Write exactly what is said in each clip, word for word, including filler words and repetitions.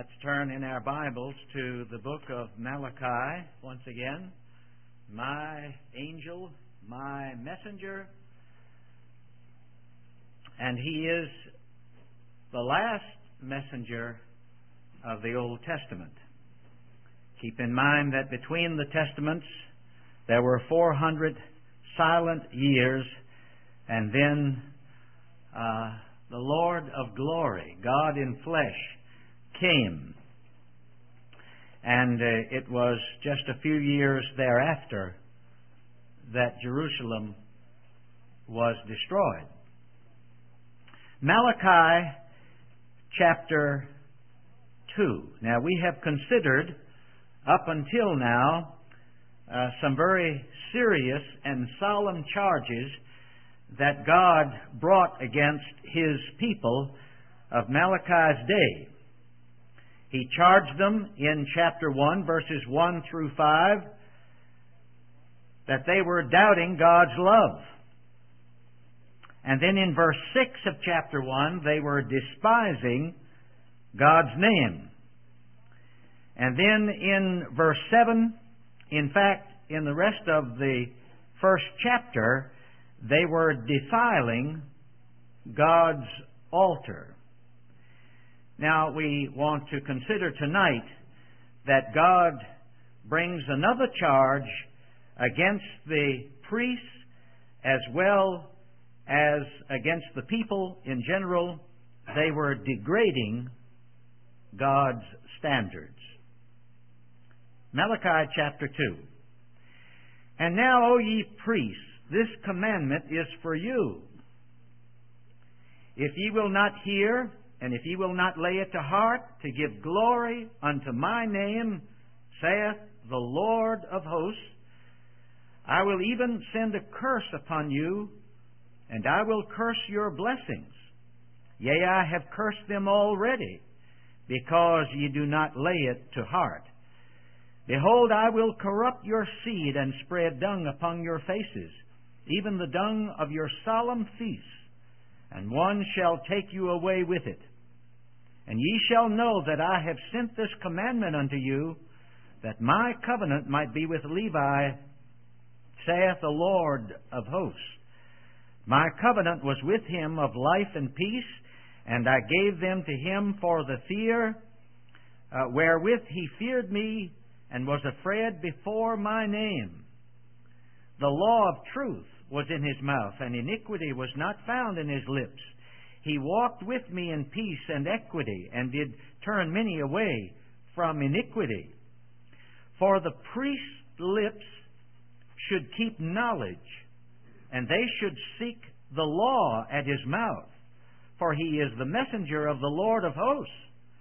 Let's turn in our Bibles to the book of Malachi once again. My angel, my messenger. And he is the last messenger of the Old Testament. Keep in mind that between the Testaments there were four hundred silent years, and then uh, the Lord of glory, God in flesh, came. And uh, it was just a few years thereafter that Jerusalem was destroyed. Malachi chapter two. Now, we have considered up until now uh, some very serious and solemn charges that God brought against His people of Malachi's day. He charged them in chapter one, verses one through five, that they were doubting God's love. And then in verse six of chapter one, they were despising God's name. And then in verse seven, in fact, in the rest of the first chapter, they were defiling God's altar. Now, we want to consider tonight that God brings another charge against the priests as well as against the people in general. They were degrading God's standards. Malachi chapter two. And now, O ye priests, this commandment is for you. If ye will not hear, and if ye will not lay it to heart, to give glory unto my name, saith the Lord of hosts, I will even send a curse upon you, and I will curse your blessings. Yea, I have cursed them already, because ye do not lay it to heart. Behold, I will corrupt your seed, and spread dung upon your faces, even the dung of your solemn feasts, and one shall take you away with it. And ye shall know that I have sent this commandment unto you, that my covenant might be with Levi, saith the Lord of hosts. My covenant was with him of life and peace, and I gave them to him for the fear, uh, wherewith he feared me, and was afraid before my name. The law of truth was in his mouth, and iniquity was not found in his lips. He walked with me in peace and equity, and did turn many away from iniquity. For the priest's lips should keep knowledge, and they should seek the law at his mouth, for he is the messenger of the Lord of hosts.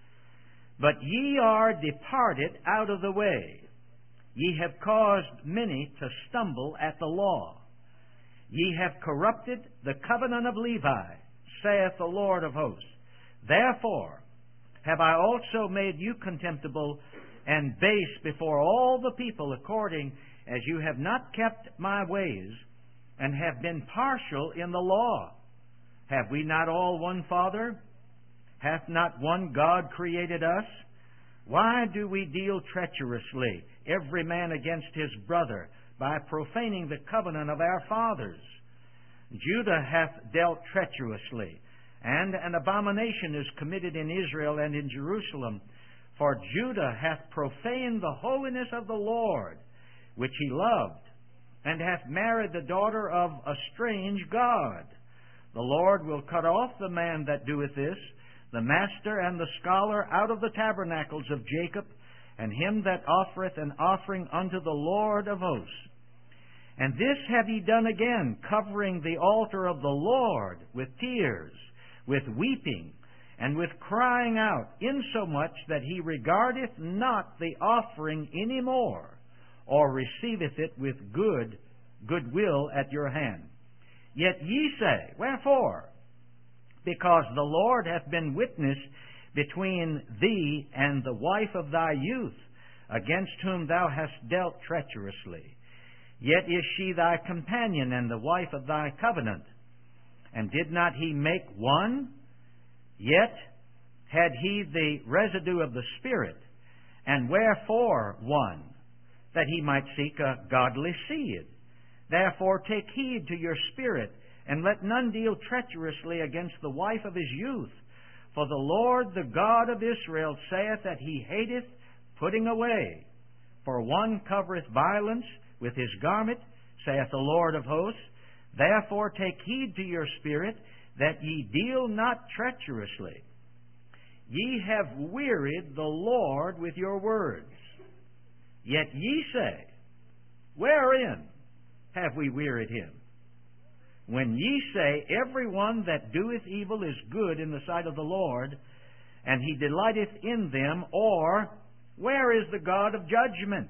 But ye are departed out of the way. Ye have caused many to stumble at the law. Ye have corrupted the covenant of Levi, saith the Lord of hosts. Therefore have I also made you contemptible and base before all the people, according as you have not kept my ways, and have been partial in the law. Have we not all one Father? Hath not one God created us? Why do we deal treacherously, every man against his brother, by profaning the covenant of our fathers? Judah hath dealt treacherously, and an abomination is committed in Israel and in Jerusalem. For Judah hath profaned the holiness of the Lord, which he loved, and hath married the daughter of a strange god. The Lord will cut off the man that doeth this, the master and the scholar, out of the tabernacles of Jacob, and him that offereth an offering unto the Lord of hosts. And this have ye done again, covering the altar of the Lord with tears, with weeping, and with crying out, insomuch that he regardeth not the offering any more, or receiveth it with good goodwill at your hand. Yet ye say, wherefore? Because the Lord hath been witness between thee and the wife of thy youth, against whom thou hast dealt treacherously. Yet is she thy companion and the wife of thy covenant. And did not he make one? Yet had he the residue of the Spirit, and wherefore one? That he might seek a godly seed. Therefore take heed to your spirit, and let none deal treacherously against the wife of his youth. For the Lord, the God of Israel, saith that he hateth putting away. For one covereth violence with his garment, saith the Lord of hosts. Therefore take heed to your spirit, that ye deal not treacherously. Ye have wearied the Lord with your words. Yet ye say, wherein have we wearied him? When ye say, every one that doeth evil is good in the sight of the Lord, and he delighteth in them, or where is the God of judgment?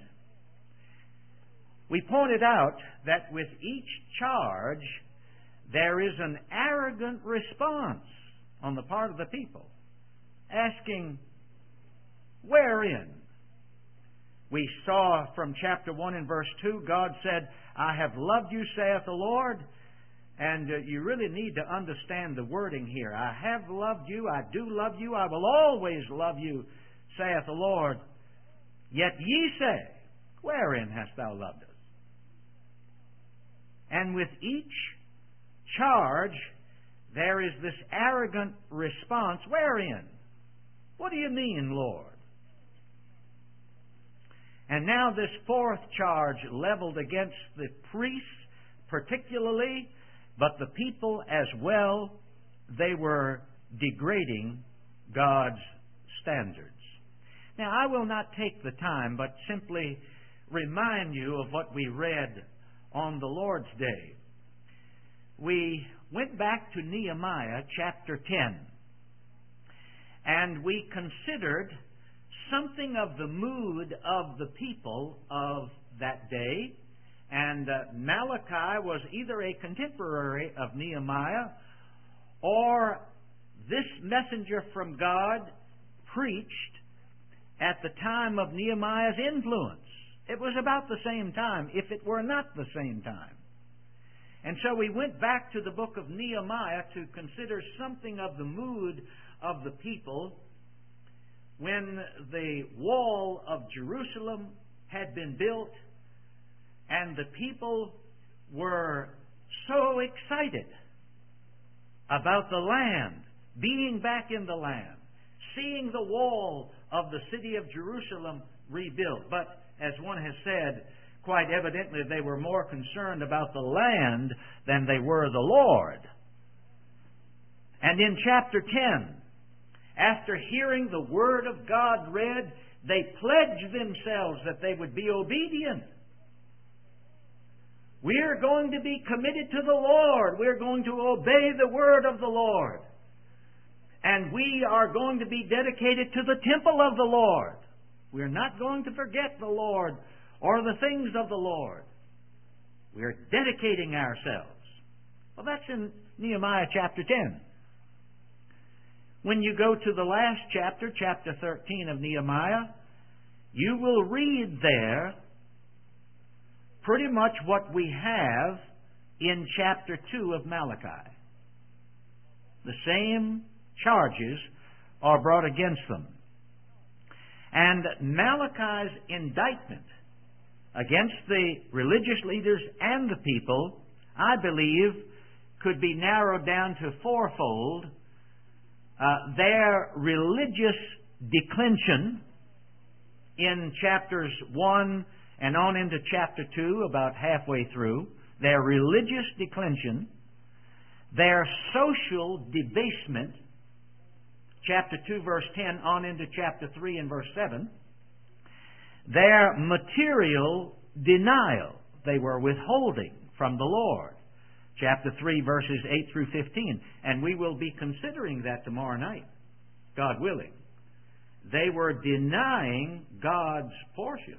We pointed out that with each charge there is an arrogant response on the part of the people, asking, wherein? We saw from chapter one and verse two, God said, I have loved you, saith the Lord. And uh, you really need to understand the wording here. I have loved you, I do love you, I will always love you, saith the Lord. Yet ye say, wherein hast thou loved us? And with each charge, there is this arrogant response, wherein? What do you mean, Lord? And now this fourth charge leveled against the priests particularly, but the people as well, they were degrading God's standards. Now, I will not take the time, but simply remind you of what we read on the Lord's Day. We went back to Nehemiah chapter ten, and we considered something of the mood of the people of that day. And uh, Malachi was either a contemporary of Nehemiah, or this messenger from God preached at the time of Nehemiah's influence. It was about the same time, if it were not the same time. And so we went back to the book of Nehemiah to consider something of the mood of the people when the wall of Jerusalem had been built, and the people were so excited about the land, being back in the land, seeing the wall of the city of Jerusalem rebuilt. But as one has said, quite evidently they were more concerned about the land than they were the Lord. And in chapter ten, after hearing the Word of God read, they pledged themselves that they would be obedient. We're going to be committed to the Lord. We're going to obey the Word of the Lord. And we are going to be dedicated to the temple of the Lord. We're not going to forget the Lord or the things of the Lord. We're dedicating ourselves. Well, that's in Nehemiah chapter ten. When you go to the last chapter, chapter thirteen of Nehemiah, you will read there pretty much what we have in chapter two of Malachi. The same charges are brought against them. And Malachi's indictment against the religious leaders and the people, I believe, could be narrowed down to fourfold. Uh, their religious declension in chapters one and on into chapter two, about halfway through, their religious declension, their social debasement, chapter two, verse ten, on into chapter three and verse seven, their material denial, they were withholding from the Lord, chapter three, verses eight through fifteen. And we will be considering that tomorrow night, God willing. They were denying God's portion.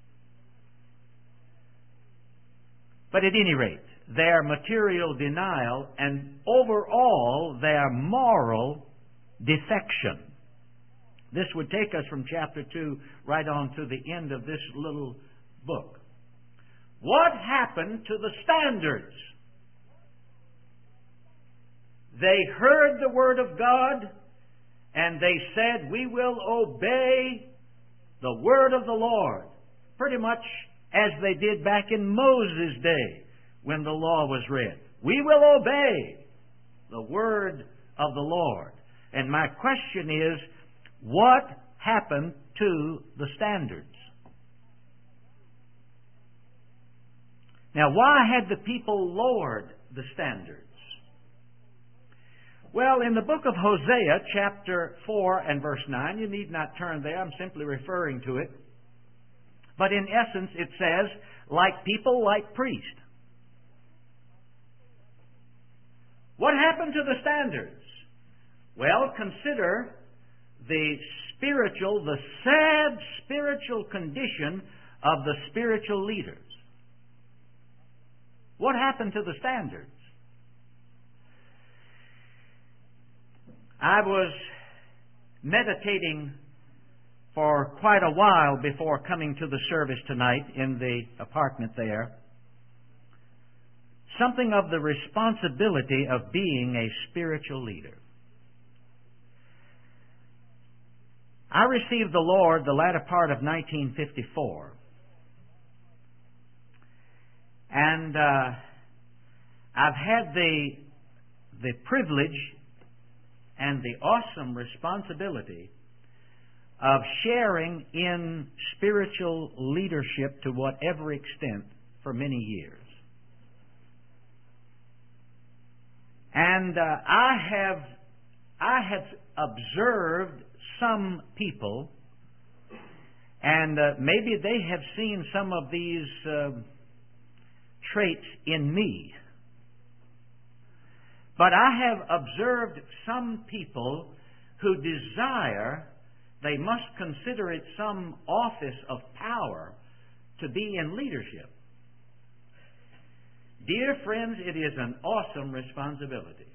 But at any rate, their material denial and overall their moral defection. This would take us from chapter two right on to the end of this little book. What happened to the standards? They heard the Word of God, and they said, "We will obey the word of the Lord," pretty much as they did back in Moses' day when the law was read. We will obey the word of the Lord. And my question is, what happened to the standards? Now, why had the people lowered the standards? Well, in the book of Hosea, chapter four and verse nine, you need not turn there, I'm simply referring to it. But in essence, it says, like people, like priest. What happened to the standards? Well, consider the spiritual, the sad spiritual condition of the spiritual leaders. What happened to the standards? I was meditating for quite a while before coming to the service tonight in the apartment there. Something of the responsibility of being a spiritual leader. I received the Lord the latter part of nineteen fifty-four. And uh, I've had the, the privilege and the awesome responsibility of sharing in spiritual leadership to whatever extent for many years. And uh, I have I have observed some people, and uh, maybe they have seen some of these uh, traits in me. But I have observed some people who desire, they must consider it some office of power to be in leadership. Dear friends, it is an awesome responsibility.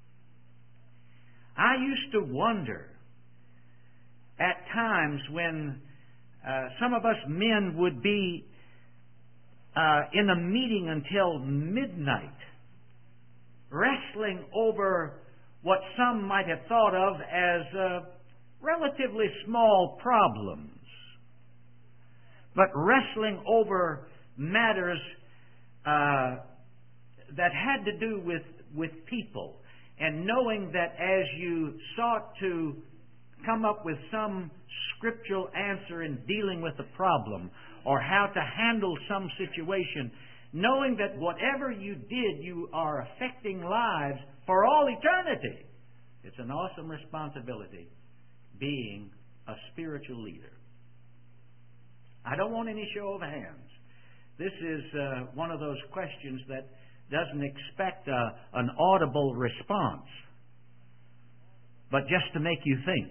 I used to wonder at times when uh, some of us men would be uh, in a meeting until midnight, wrestling over what some might have thought of as uh, relatively small problems, but wrestling over matters uh, that had to do with, with people, and knowing that as you sought to come up with some scriptural answer in dealing with a problem or how to handle some situation, knowing that whatever you did, you are affecting lives for all eternity. It's an awesome responsibility being a spiritual leader. I don't want any show of hands. This is uh, one of those questions that doesn't expect a, an audible response, but just to make you think.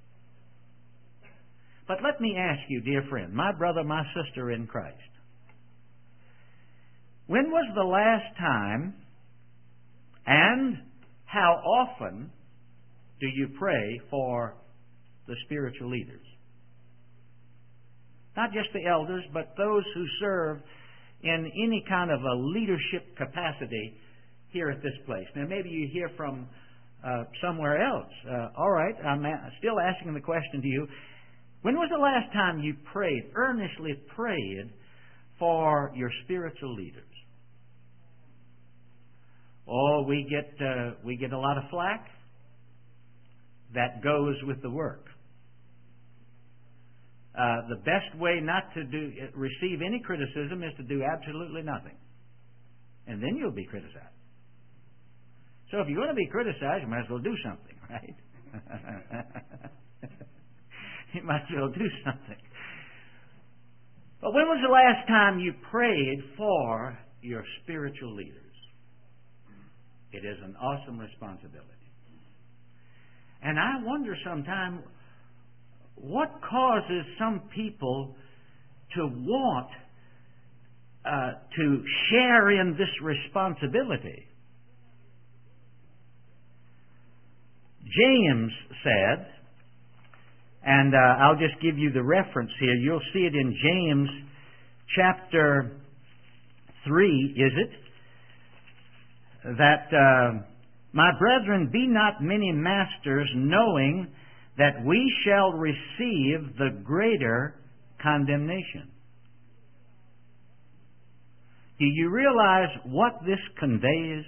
But let me ask you, dear friend, my brother, my sister in Christ, when was the last time and how often do you pray for the spiritual leaders? Not just the elders, but those who serve in any kind of a leadership capacity here at this place. Now, maybe you hear from uh, somewhere else. Uh, all right, I'm a- still asking the question to you. When was the last time you prayed, earnestly prayed for your spiritual leaders? Oh, we get uh, we get a lot of flack. That goes with the work. Uh, the best way not to do receive any criticism is to do absolutely nothing, and then you'll be criticized. So if you want to be criticized, you might as well do something, right? You might as well do something. But when was the last time you prayed for your spiritual leaders? It is an awesome responsibility. And I wonder sometimes, what causes some people to want uh, to share in this responsibility? James said, and uh, I'll just give you the reference here. You'll see it in James chapter three, is it? That, uh, my brethren, be not many masters, knowing that we shall receive the greater condemnation. Do you realize what this conveys?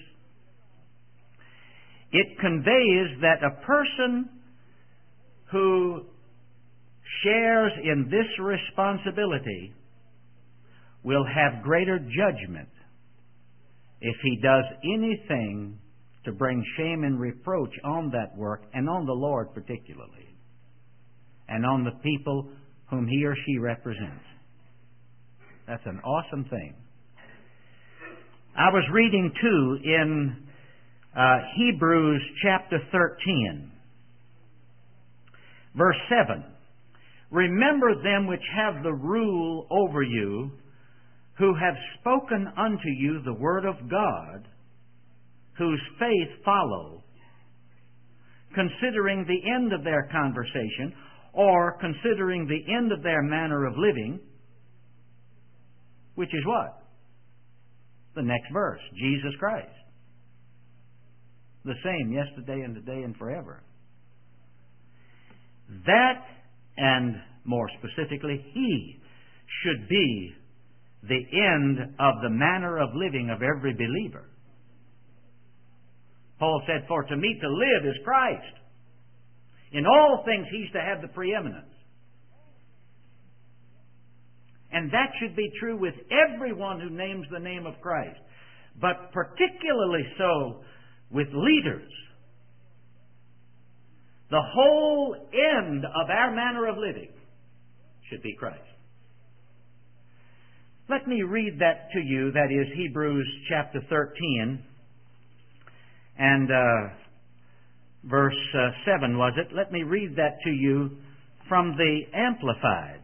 It conveys that a person who shares in this responsibility will have greater judgment if he does anything to bring shame and reproach on that work and on the Lord particularly, and on the people whom he or she represents. That's an awesome thing. I was reading too in uh, Hebrews chapter thirteen, verse seven. Remember them which have the rule over you, who have spoken unto you the word of God, whose faith follow, considering the end of their conversation, or considering the end of their manner of living, which is what? The next verse, Jesus Christ. The same yesterday and today and forever. That, and more specifically, He should be the end of the manner of living of every believer. Paul said, for to me to live is Christ. In all things He's to have the preeminence. And that should be true with everyone who names the name of Christ. But particularly so with leaders. The whole end of our manner of living should be Christ. Let me read that to you. That is Hebrews chapter thirteen and uh, verse uh, seven, was it? Let me read that to you from the Amplified.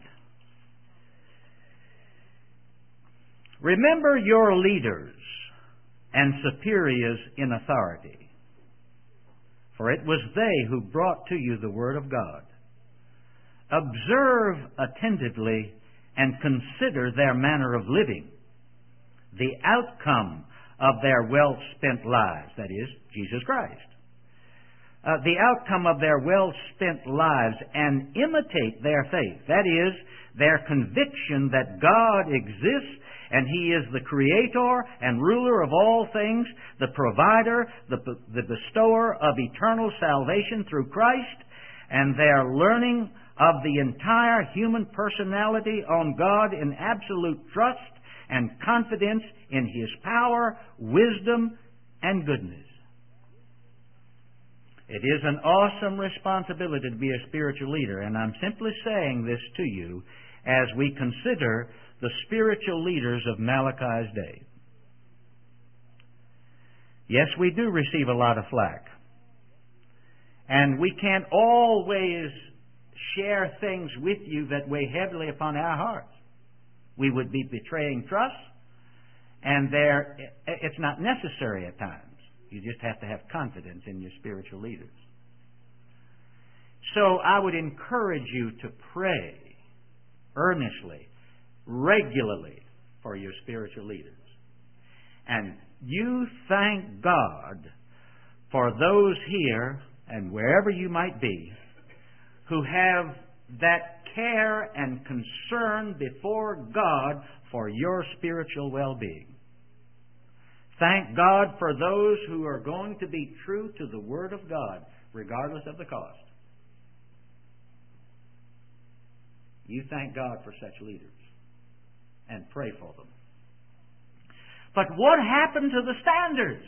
Remember your leaders and superiors in authority, for it was they who brought to you the Word of God. Observe attentively and consider their manner of living, the outcome of their well-spent lives, that is, Jesus Christ. Uh, the outcome of their well-spent lives, and imitate their faith, that is, their conviction that God exists and He is the Creator and ruler of all things, the provider, the, the bestower of eternal salvation through Christ, and their learning of the entire human personality on God in absolute trust and confidence in His power, wisdom, and goodness. It is an awesome responsibility to be a spiritual leader, and I'm simply saying this to you as we consider the spiritual leaders of Malachi's day. Yes, we do receive a lot of flack. And we can't always share things with you that weigh heavily upon our hearts. We would be betraying trust, and there, it's not necessary at times. You just have to have confidence in your spiritual leaders. So I would encourage you to pray earnestly, regularly for your spiritual leaders. And you thank God for those here and wherever you might be who have that care and concern before God for your spiritual well-being. Thank God for those who are going to be true to the Word of God, regardless of the cost. You thank God for such leaders and pray for them. But what happened to the standards?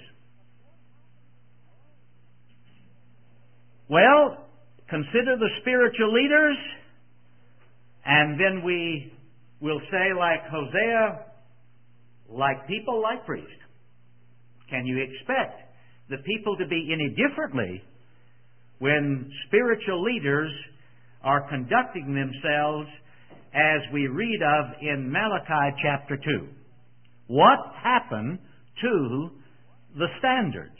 Well, consider the spiritual leaders, and then we will say, like Hosea, like people, like priests. Can you expect the people to be any differently when spiritual leaders are conducting themselves as we read of in Malachi chapter two? What happened to the standards?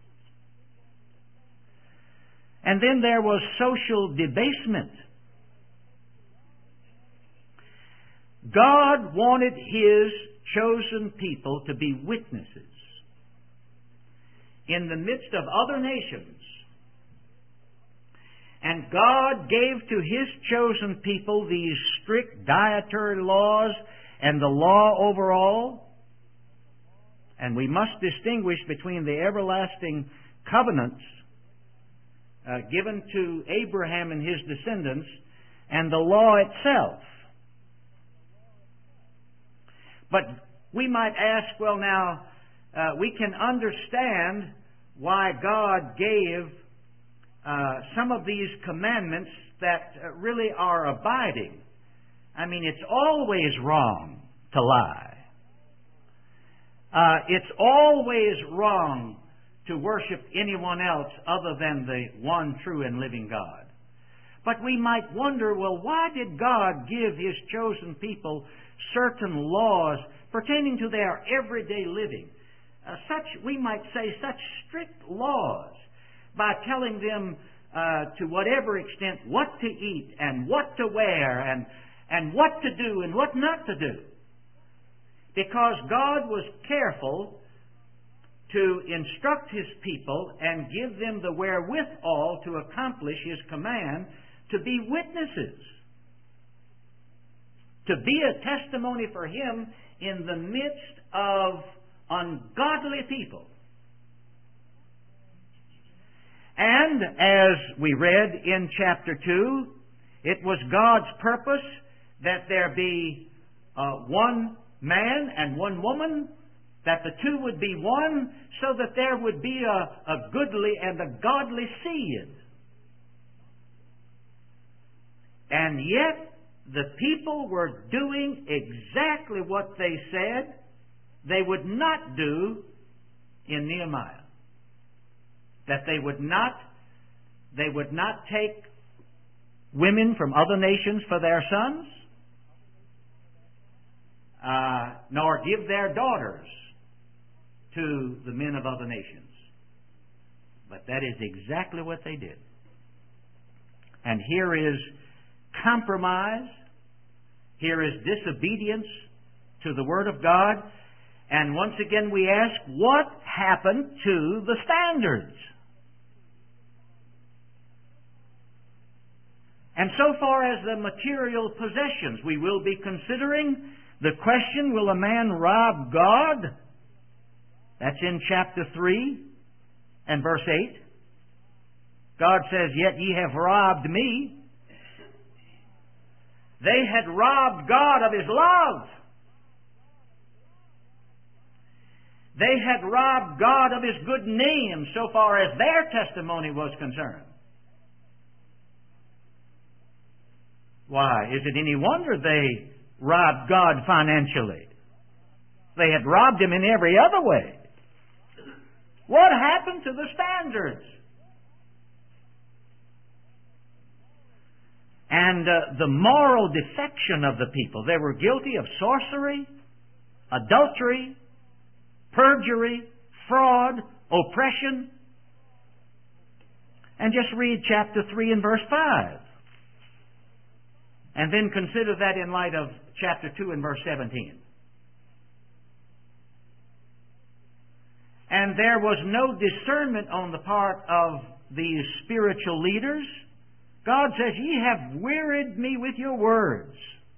And then there was social debasement. God wanted His chosen people to be witnesses in the midst of other nations. And God gave to His chosen people these strict dietary laws and the law over all. And we must distinguish between the everlasting covenants uh, given to Abraham and his descendants and the law itself. But we might ask, well now, uh, we can understand why God gave uh, some of these commandments that uh, really are abiding. I mean, it's always wrong to lie. Uh, it's always wrong to worship anyone else other than the one true and living God. But we might wonder, well, why did God give His chosen people certain laws pertaining to their everyday living? Uh, such, we might say, such strict laws, by telling them uh, to whatever extent what to eat and what to wear and, and what to do and what not to do. Because God was careful to instruct His people and give them the wherewithal to accomplish His command to be witnesses, to be a testimony for Him in the midst of ungodly people. And as we read in chapter two, it was God's purpose that there be uh, one man and one woman, that the two would be one, so that there would be a, a goodly and a godly seed. And yet, the people were doing exactly what they said they would not do in Nehemiah. That they would not, they would not take women from other nations for their sons, uh, nor give their daughters to the men of other nations. But that is exactly what they did. And here is compromise. Here is disobedience to the Word of God. And once again we ask, what happened to the standards? And so far as the material possessions, we will be considering the question, will a man rob God? That's in chapter three and verse eight. God says, yet ye have robbed me. They had robbed God of His love. They had robbed God of His good name so far as their testimony was concerned. Why, is it any wonder they robbed God financially? They had robbed Him in every other way. What happened to the standards? And uh, the moral defection of the people. They were guilty of sorcery, adultery, perjury, fraud, oppression. And just read chapter three and verse five. And then consider that in light of chapter two and verse seventeen. And there was no discernment on the part of these spiritual leaders. God says, ye have wearied me with your words.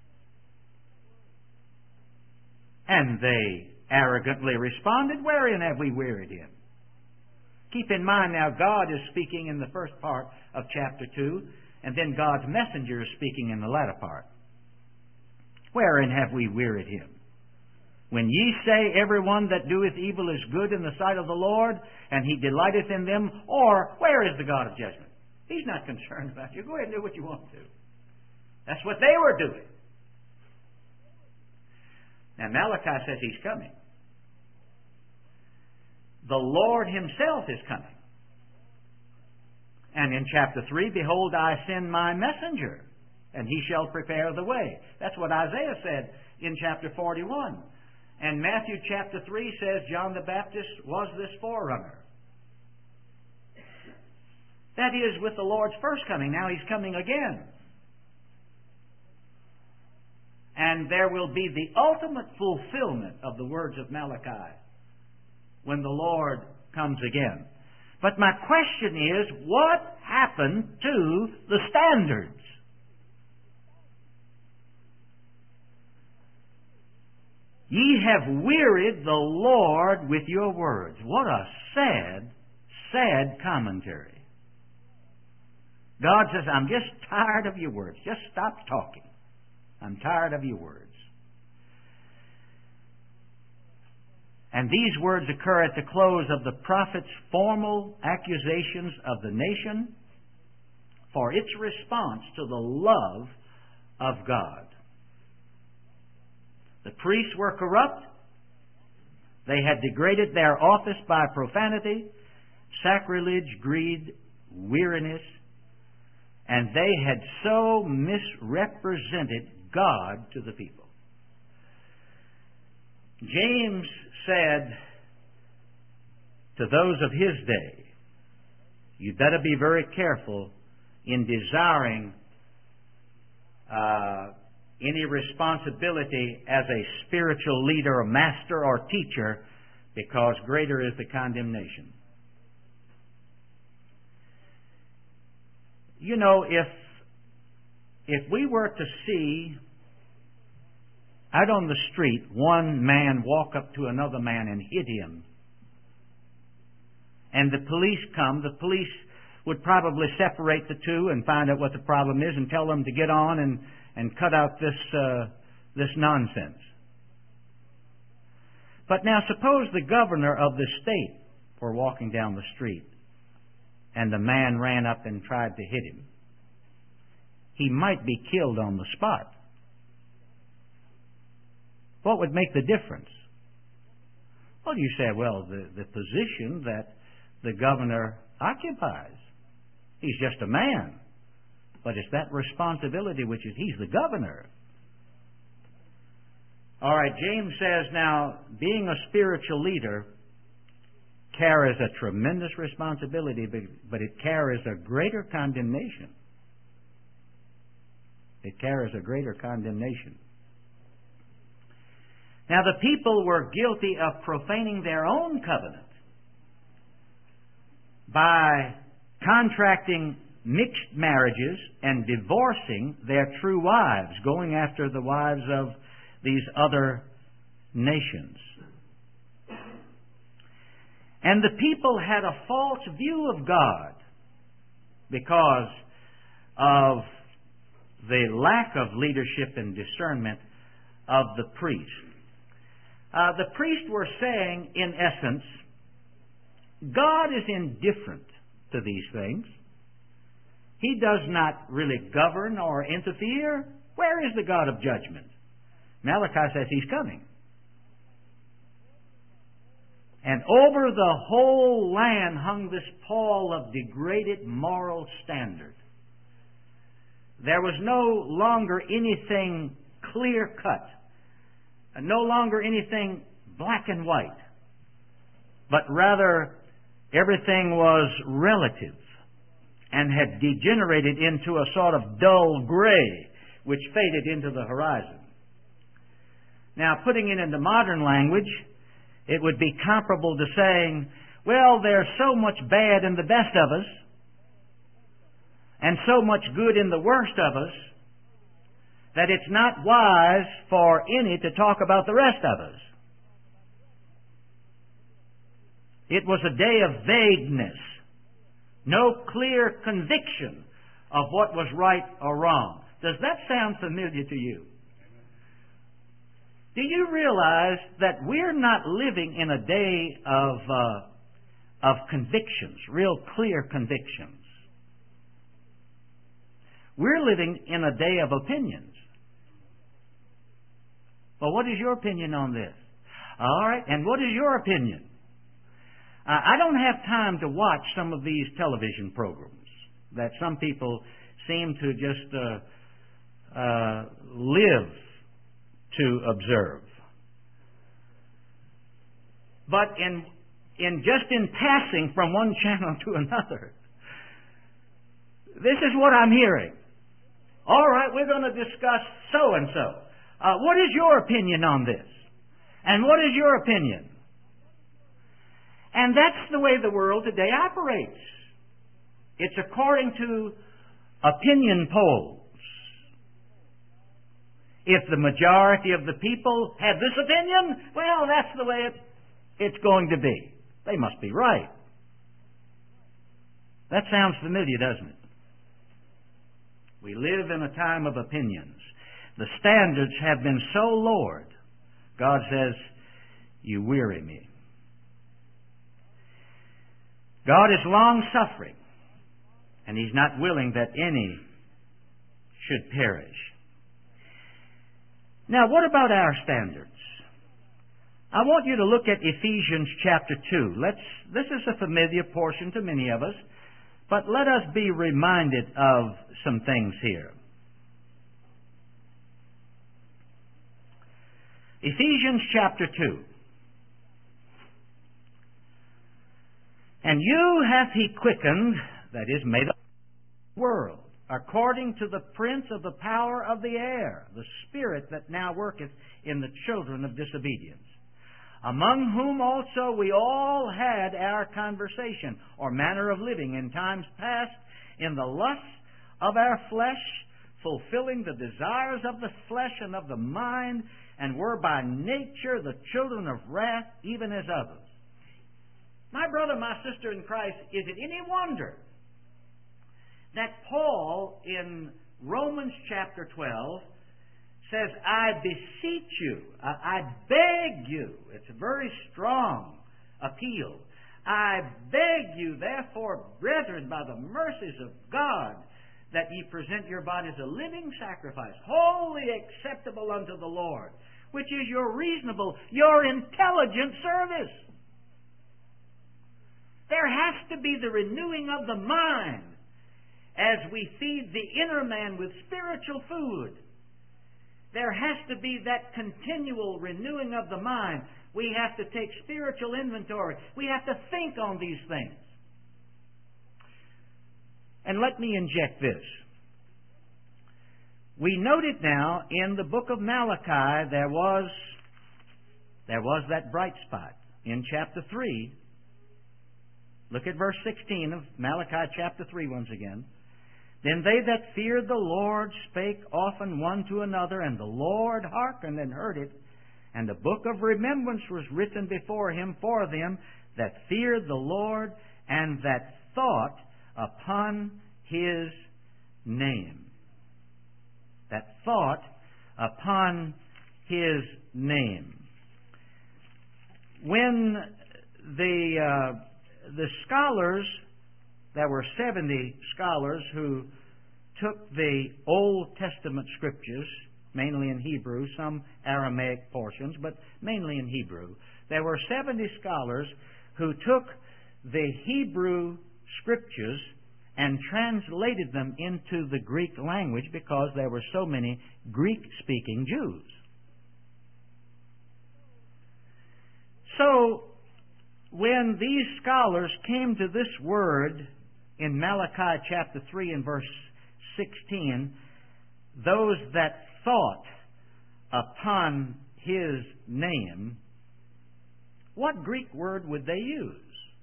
And they arrogantly responded, wherein have we wearied Him? Keep in mind now, God is speaking in the first part of chapter two, and then God's messenger is speaking in the latter part. Wherein have we wearied Him? When ye say, every one that doeth evil is good in the sight of the Lord, and He delighteth in them, or where is the God of judgment? He's not concerned about you. Go ahead and do what you want to. That's what they were doing. Now Malachi says He's coming. The Lord Himself is coming. And in chapter three, behold, I send my messenger, and he shall prepare the way. That's what Isaiah said in chapter forty-one. And Matthew chapter three says John the Baptist was this forerunner. That is, with the Lord's first coming. Now He's coming again. And there will be the ultimate fulfillment of the words of Malachi when the Lord comes again. But my question is, what happened to the standards? Ye have wearied the Lord with your words. What a sad, sad commentary. God says, I'm just tired of your words. Just stop talking. I'm tired of your words. And these words occur at the close of the prophet's formal accusations of the nation for its response to the love of God. The priests were corrupt. They had degraded their office by profanity, sacrilege, greed, weariness, and they had so misrepresented God to the people. James said to those of his day, you better be very careful in desiring uh, any responsibility as a spiritual leader, a master, or teacher, because greater is the condemnation. You know, if if we were to see out on the street one man walk up to another man and hit him, and the police come, the police would probably separate the two and find out what the problem is and tell them to get on and, and cut out this uh, this nonsense. But now suppose the governor of the state were walking down the street and the man ran up and tried to hit him. He might be killed on the spot. What would make the difference? Well, you say, well, the, the position that the governor occupies. He's just a man. But it's that responsibility which is, he's the governor. All right, James says now, being a spiritual leader carries a tremendous responsibility, but it carries a greater condemnation. It carries a greater condemnation. Now, the people were guilty of profaning their own covenant by contracting mixed marriages and divorcing their true wives, going after the wives of these other nations. And the people had a false view of God because of the lack of leadership and discernment of the priest. Uh, the priests were saying, in essence, God is indifferent to these things. He does not really govern or interfere. Where is the God of judgment? Malachi says He's coming. And over the whole land hung this pall of degraded moral standard. There was no longer anything clear-cut, no longer anything black and white, but rather everything was relative and had degenerated into a sort of dull gray which faded into the horizon. Now, putting it into modern language, it would be comparable to saying, well, there's so much bad in the best of us and so much good in the worst of us that it's not wise for any to talk about the rest of us. It was a day of vagueness, no clear conviction of what was right or wrong. Does that sound familiar to you? Do you realize that we're not living in a day of uh, of convictions, real clear convictions? We're living in a day of opinions. Well, what is your opinion on this? All right, and what is your opinion? Uh, I don't have time to watch some of these television programs that some people seem to just uh, uh, live to observe. But in in just in passing from one channel to another, this is what I'm hearing. All right, we're going to discuss so and so. Uh, what is your opinion on this? And what is your opinion? And that's the way the world today operates. It's according to opinion polls. If the majority of the people have this opinion, well, that's the way it, it's going to be. They must be right. That sounds familiar, doesn't it? We live in a time of opinions. The standards have been so lowered. God says, you weary me. God is long-suffering, and He's not willing that any should perish. Now, what about our standards? I want you to look at Ephesians chapter two. Let's, this is a familiar portion to many of us, but let us be reminded of some things here. Ephesians chapter two. And you hath He quickened, that is, made up the world, according to the prince of the power of the air, the spirit that now worketh in the children of disobedience, among whom also we all had our conversation, or manner of living in times past, in the lusts of our flesh, fulfilling the desires of the flesh and of the mind, and were by nature the children of wrath, even as others. My brother, my sister in Christ, is it any wonder that Paul in Romans chapter twelve says, I beseech you, I, I beg you, it's a very strong appeal, I beg you, therefore, brethren, by the mercies of God, that ye present your bodies a living sacrifice, wholly acceptable unto the Lord, which is your reasonable, your intelligent service. There has to be the renewing of the mind as we feed the inner man with spiritual food. There has to be that continual renewing of the mind. We have to take spiritual inventory. We have to think on these things. And let me inject this. We noted now in the book of Malachi there was, there was that bright spot in chapter three. Look at verse sixteen of Malachi chapter three once again. Then they that feared the Lord spake often one to another, and the Lord hearkened and heard it. And a book of remembrance was written before Him for them that feared the Lord and that thought upon His name. That thought upon His name. When the uh, the scholars, there were seventy scholars who took the Old Testament scriptures, mainly in Hebrew, some Aramaic portions, but mainly in Hebrew. There were seventy scholars who took the Hebrew scriptures and translated them into the Greek language because there were so many Greek-speaking Jews. So, when these scholars came to this word in Malachi chapter three and verse sixteen, those that thought upon His name, what Greek word would they use?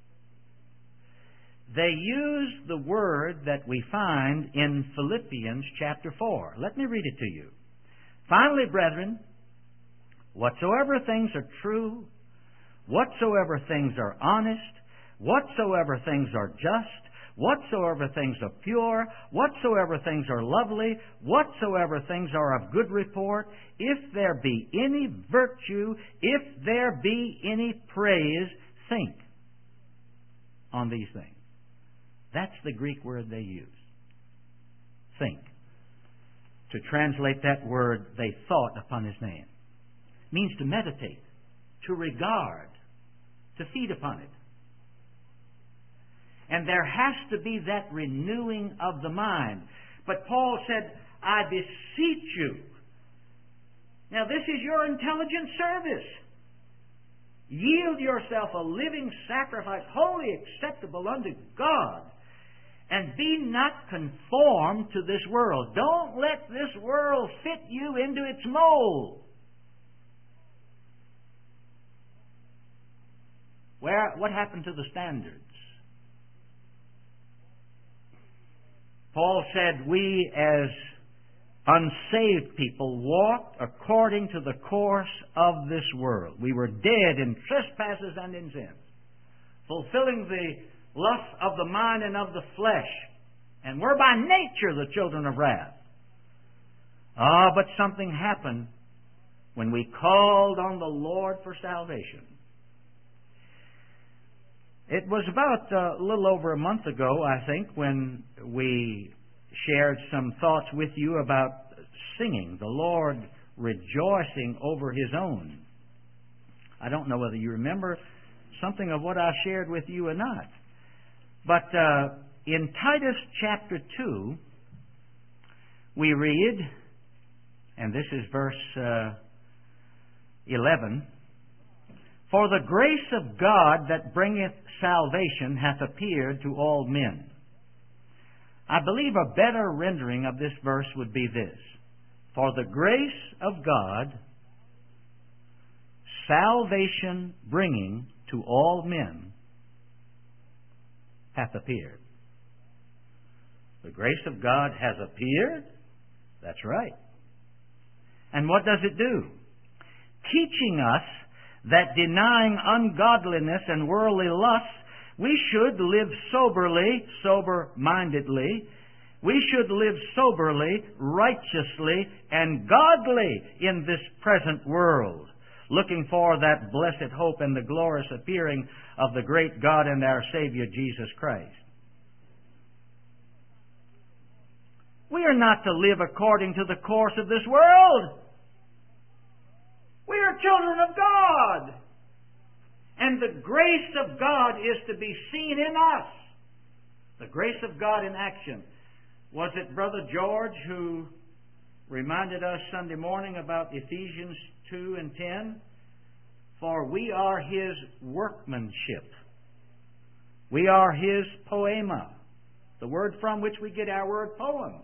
They used the word that we find in Philippians chapter four. Let me read it to you. Finally, brethren, whatsoever things are true, whatsoever things are honest, whatsoever things are just, whatsoever things are pure, whatsoever things are lovely, whatsoever things are of good report, if there be any virtue, if there be any praise, think on these things. That's the Greek word they use. Think. To translate that word, they thought upon His name. It means to meditate, to regard, to feed upon it. And there has to be that renewing of the mind. But Paul said, I beseech you. Now this is your intelligent service. Yield yourself a living sacrifice, wholly acceptable unto God. And be not conformed to this world. Don't let this world fit you into its mold. Where, what happened to the standards? Paul said, we as unsaved people walked according to the course of this world. We were dead in trespasses and in sins, fulfilling the lusts of the mind and of the flesh, and were by nature the children of wrath. Ah, but something happened when we called on the Lord for salvation. It was about uh, a little over a month ago, I think, when we shared some thoughts with you about singing, the Lord rejoicing over His own. I don't know whether you remember something of what I shared with you or not. But uh, in Titus chapter two, we read, and this is verse uh, eleven, "For the grace of God that bringeth salvation hath appeared to all men." I believe a better rendering of this verse would be this: "For the grace of God, salvation bringing to all men, hath appeared." The grace of God has appeared? That's right. And what does it do? Teaching us that denying ungodliness and worldly lusts, we should live soberly, sober-mindedly. We should live soberly, righteously, and godly in this present world, looking for that blessed hope and the glorious appearing of the great God and our Savior Jesus Christ. We are not to live according to the course of this world. We are children of God. And the grace of God is to be seen in us. The grace of God in action. Was it Brother George who reminded us Sunday morning about Ephesians two and ten? For we are His workmanship. We are His poema, the word from which we get our word poem.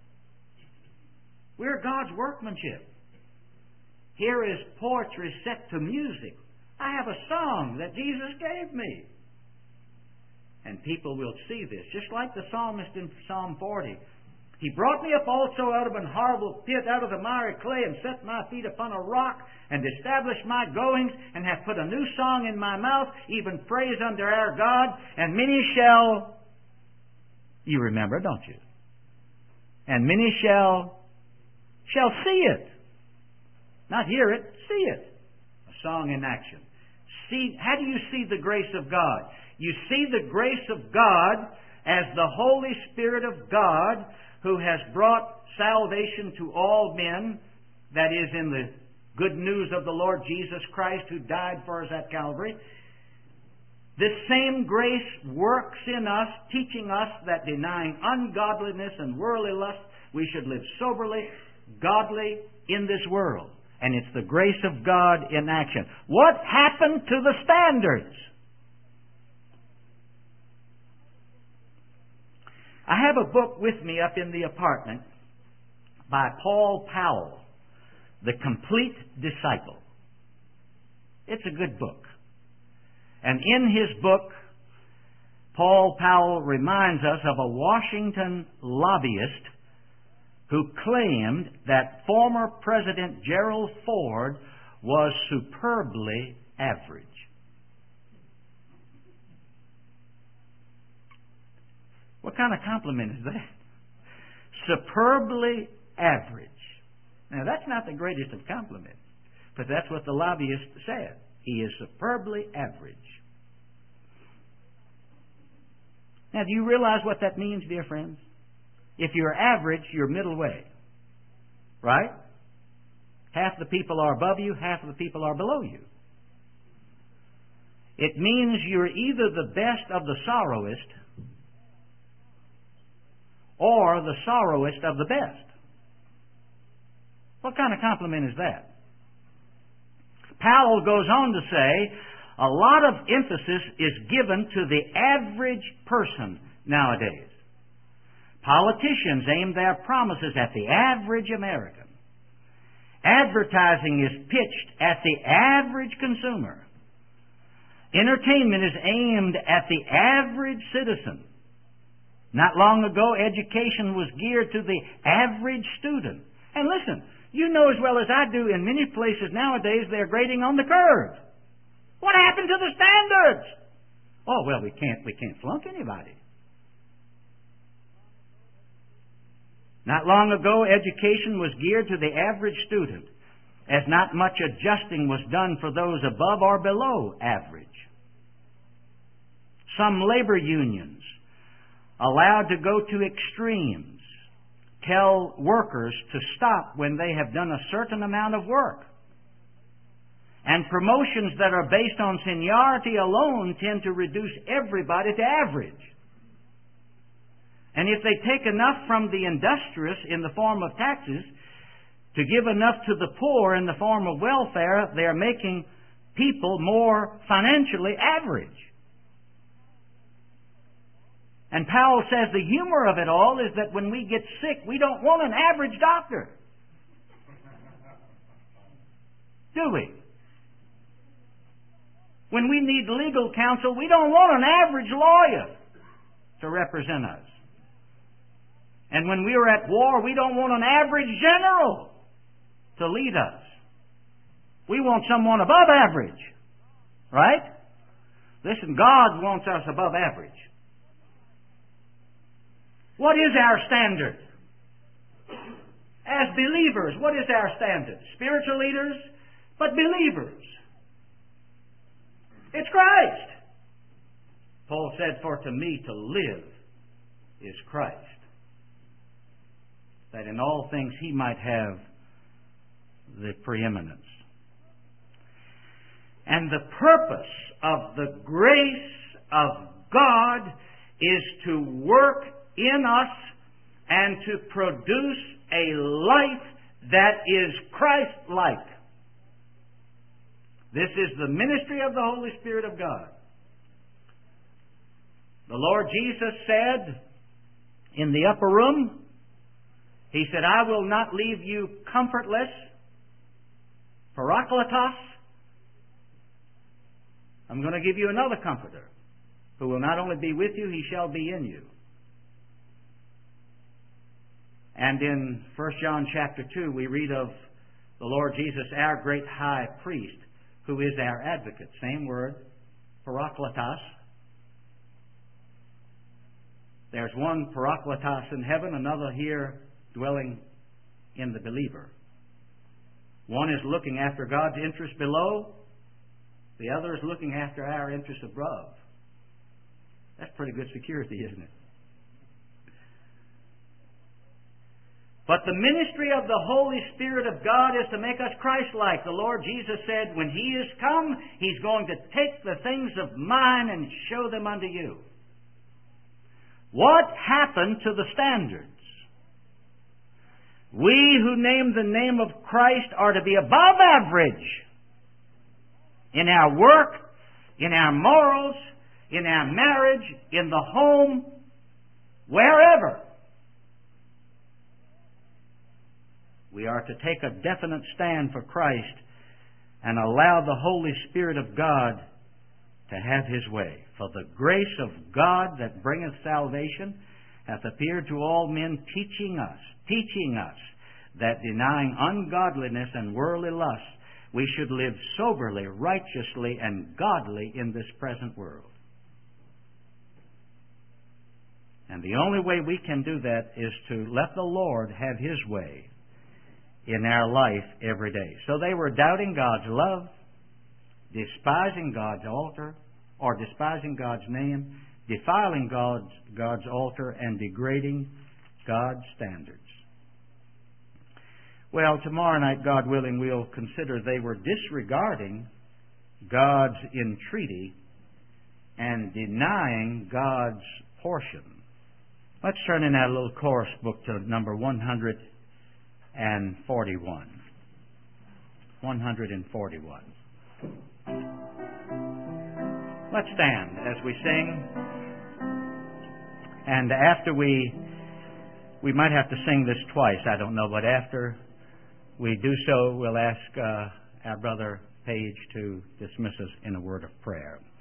We are God's workmanship. Here is poetry set to music. I have a song that Jesus gave me. And people will see this, just like the psalmist in Psalm forty. He brought me up also out of an horrible pit, out of the miry clay, and set my feet upon a rock, and established my goings, and hath put a new song in my mouth, even praise unto our God, and many shall, you remember, don't you? And many shall, shall see it. Not hear it, see it. A song in action. See, how do you see the grace of God? You see the grace of God as the Holy Spirit of God who has brought salvation to all men, that is, in the good news of the Lord Jesus Christ who died for us at Calvary. This same grace works in us, teaching us that denying ungodliness and worldly lust, we should live soberly, godly in this world. And it's the grace of God in action. What happened to the standards? I have a book with me up in the apartment by Paul Powell, The Complete Disciple. It's a good book. And in his book, Paul Powell reminds us of a Washington lobbyist who claimed that former President Gerald Ford was superbly average. What kind of compliment is that? Superbly average. Now, that's not the greatest of compliments, but that's what the lobbyist said. He is superbly average. Now, do you realize what that means, dear friends? If you're average, you're middle way. Right? Half the people are above you, half of the people are below you. It means you're either the best of the sorrowist or the sorrowist of the best. What kind of compliment is that? Powell goes on to say, a lot of emphasis is given to the average person nowadays. Politicians aim their promises at the average American. Advertising is pitched at the average consumer. Entertainment is aimed at the average citizen. Not long ago, education was geared to the average student. And listen, you know as well as I do, in many places nowadays they're grading on the curve. What happened to the standards? Oh, well, we can't, we can't flunk anybody. Not long ago, education was geared to the average student, as not much adjusting was done for those above or below average. Some labor unions, allowed to go to extremes, tell workers to stop when they have done a certain amount of work. And promotions that are based on seniority alone tend to reduce everybody to average. And if they take enough from the industrious in the form of taxes to give enough to the poor in the form of welfare, they are making people more financially average. And Powell says the humor of it all is that when we get sick, we don't want an average doctor. Do we? When we need legal counsel, we don't want an average lawyer to represent us. And when we are at war, we don't want an average general to lead us. We want someone above average. Right? Listen, God wants us above average. What is our standard? As believers, what is our standard? Spiritual leaders, but believers. It's Christ. Paul said, "For to me to live is Christ, that in all things He might have the preeminence." And the purpose of the grace of God is to work in us and to produce a life that is Christ-like. This is the ministry of the Holy Spirit of God. The Lord Jesus said in the upper room, He said, "I will not leave you comfortless, parakletos. I'm going to give you another comforter, who will not only be with you, He shall be in you." And in First John chapter two, we read of the Lord Jesus, our great high priest, who is our advocate. Same word, parakletos. There's one parakletos in heaven, another here dwelling in the believer. One is looking after God's interest below. The other is looking after our interest above. That's pretty good security, isn't it? But the ministry of the Holy Spirit of God is to make us Christ-like. The Lord Jesus said, when He is come, He's going to take the things of mine and show them unto you. What happened to the standards? We who name the name of Christ are to be above average in our work, in our morals, in our marriage, in the home, wherever. We are to take a definite stand for Christ and allow the Holy Spirit of God to have His way. For the grace of God that bringeth salvation hath appeared to all men, teaching us, teaching us that denying ungodliness and worldly lust, we should live soberly, righteously, and godly in this present world. And the only way we can do that is to let the Lord have His way in our life every day. So they were doubting God's love, despising God's altar, or despising God's name, defiling God's, God's altar, and degrading God's standards. Well, tomorrow night, God willing, we'll consider they were disregarding God's entreaty and denying God's portion. Let's turn in that little chorus book to number one hundred forty-one. one hundred forty-one. Let's stand as we sing. And after we, we might have to sing this twice, I don't know, but after we do so, we'll ask uh, our brother Page to dismiss us in a word of prayer.